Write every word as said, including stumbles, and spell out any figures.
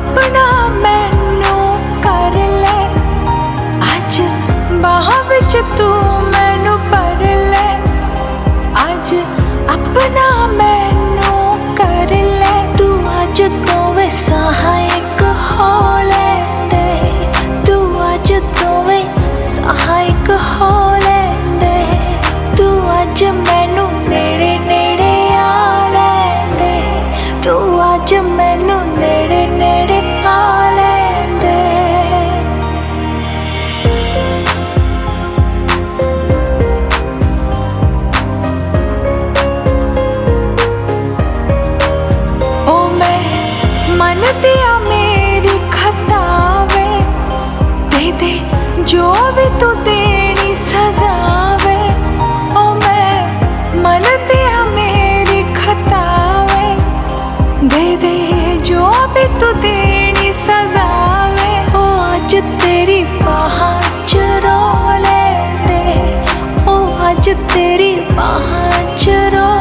अपना मैनू कर ले, अज बाह विच तू मैनू भर ले, अज अपना मैनू कर ले। तू अज तो वे सहायक हो ले दे, तू अज तो वे सहायक हो ले दे, तू अज मैनू नेड़े नेड़े आ ले दे, तू अज मैनू नेड़े नेड़े आ ले दे। ओ मैं मन दिया मेरी खतावे, दे दे जो भी तू देनी सजावे। ओ मैं मन दिया मेरी खतावे, दे दे जो भी तू देनी सजावे। ओ अज तेरी बाहां च रो ले दे, ओ अज तेरी बाहां च रो